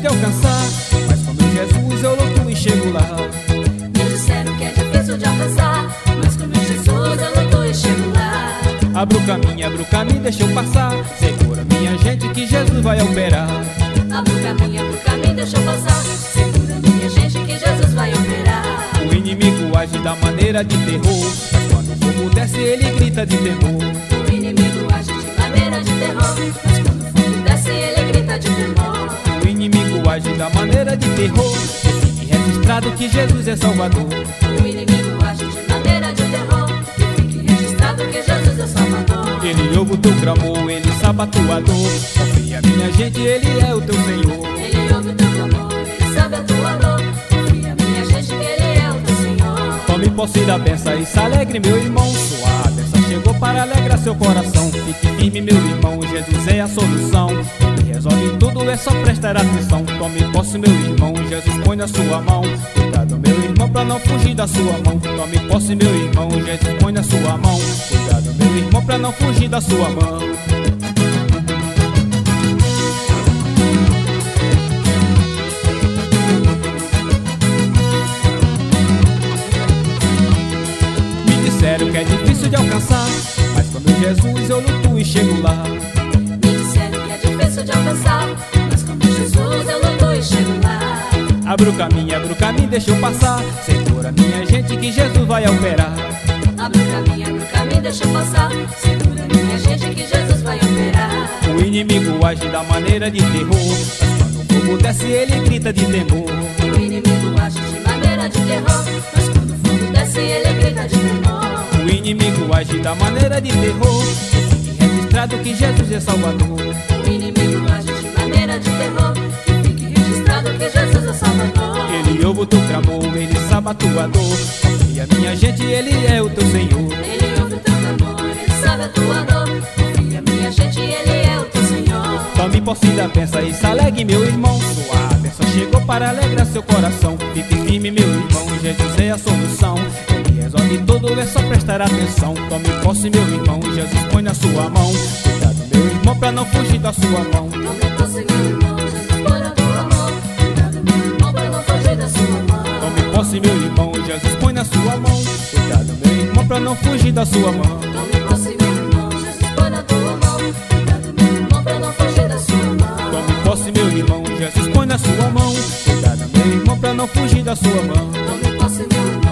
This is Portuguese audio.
de alcançar, mas com meu Jesus eu luto e chego lá. Me disseram que é difícil de alcançar, mas com meu Jesus eu luto e chego lá. Abra o caminho, deixa eu passar. Segura minha gente que Jesus vai operar. Abra o caminho, deixa eu passar. Segura minha gente que Jesus vai operar. O inimigo age da maneira de terror, mas quando o fogo desce ele grita de temor. O inimigo age de maneira de terror, mas quando o fogo desce ele grita de temor. O inimigo age da maneira de terror, que fique registrado que Jesus é Salvador. O inimigo age de maneira de terror, que fique registrado que Jesus é Salvador. Ele ouve o teu clamor, ele sabe a tua dor. Confia minha gente, ele é o teu Senhor. Ele ouve o teu clamor, ele sabe a tua dor. Confia minha gente que ele é o teu Senhor. Tome posse da benção e se alegre meu irmão. Sua benção chegou para alegrar seu coração. Fique firme meu irmão, Jesus é a solução. Ele resolve tudo, é só prestar atenção. Tome posse meu irmão, Jesus põe na sua mão. Cuidado meu irmão pra não fugir da sua mão. Tome posse meu irmão, Jesus põe na sua mão. Cuidado meu irmão pra não fugir da sua mão. Disseram que é difícil de alcançar, mas com meu Jesus eu luto e chego lá. Me disseram que é difícil de alcançar, mas com meu Jesus eu luto e chego lá. Abra o caminho, deixa eu passar. Segura minha gente que Jesus vai operar. Abre o caminho, deixa eu passar. Segura minha gente que Jesus vai operar. O inimigo age da maneira de terror, mas quando o fogo desce ele grita de temor. O inimigo age de maneira de terror, mas quando o fogo desce ele grita de temor. O inimigo age da maneira de terror, que fique registrado que Jesus é Salvador. O inimigo age de maneira de terror, que fique registrado que Jesus é Salvador. Ele ouve o teu clamor, ele sabe a tua dor. Confia minha gente, ele é o teu Senhor. Ele ouve o teu clamor, ele sabe a tua dor. Confia minha gente, ele é o teu Senhor. Tome posse da benção e se alegre meu irmão. Sua benção chegou para alegrar seu coração. Fique firme meu irmão, Jesus é a solução. Ele resolve tudo, é só prestar atenção. Tome posse meu irmão, Jesus põe na sua mão. Cuidado meu irmão pra não fugir da sua mão. Tome posse meu irmão, Jesus põe na tua mão. Cuidado meu irmão pra não fugir da sua mão. Tome posse meu irmão, Jesus põe na sua mão. Cuidado meu irmão pra não fugir da sua mão. Tome posse meu irmão, Jesus põe na tua mão. Cuidado meu irmão pra não fugir da sua mão. Tome posse meu irmão, Jesus põe na sua mão. Cuidado meu irmão pra não fugir da sua mão. Tome posse meu irmão.